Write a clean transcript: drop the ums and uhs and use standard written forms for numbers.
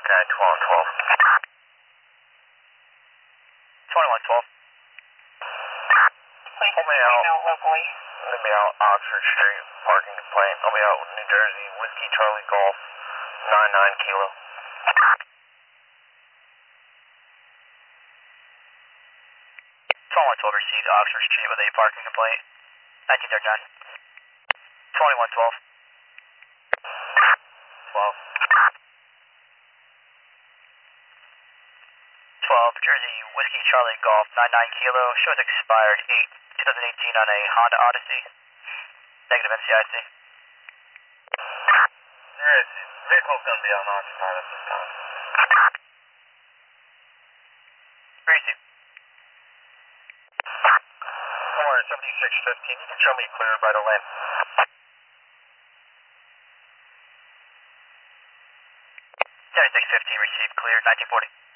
12. 2112. Please Let me out. locally. Let me out Oxford Street, parking complaint. I'll be out New Jersey, Whiskey Charlie Golf, 99 Kilo. 2112 received Oxford Street with a parking complaint. 1939. 2112. 12. 12, Jersey, Whiskey Charlie Golf, 99 Kilo, shows expired 8/2018 on a Honda Odyssey. Negative NCIC. Yes, vehicle's going to be unoccupied at this time. Received. Somewhere 7615, you can show me clear by the lane. 7615 received, cleared, 1940.